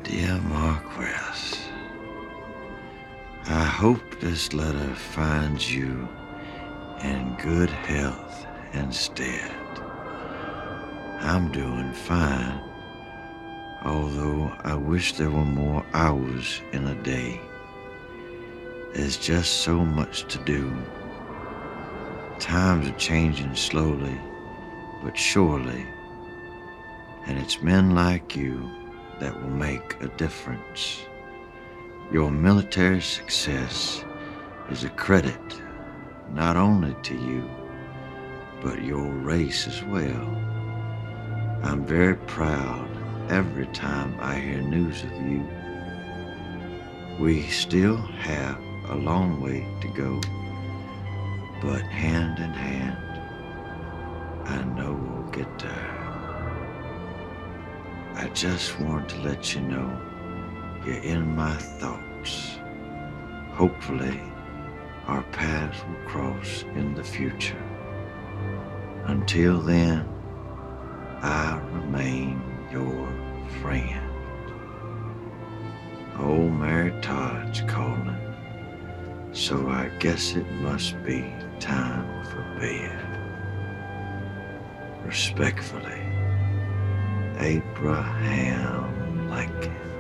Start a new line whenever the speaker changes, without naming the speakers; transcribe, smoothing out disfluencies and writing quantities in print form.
Dear Marquess, I hope this letter finds you in good health instead. I'm doing fine, although I wish there were more hours in a day. There's just so much to do. Times are changing slowly, but surely, and it's men like you that will make a difference. Your military success is a credit not only to you, but your race as well. I'm very proud every time I hear news of you. We still have a long way to go, but hand in hand, I know we'll get there. I just want to let you know you're in my thoughts. Hopefully, our paths will cross in the future. Until then, I remain your friend. Old Mary Todd's calling, so I guess it must be time for bed. Respectfully, Abraham Lincoln.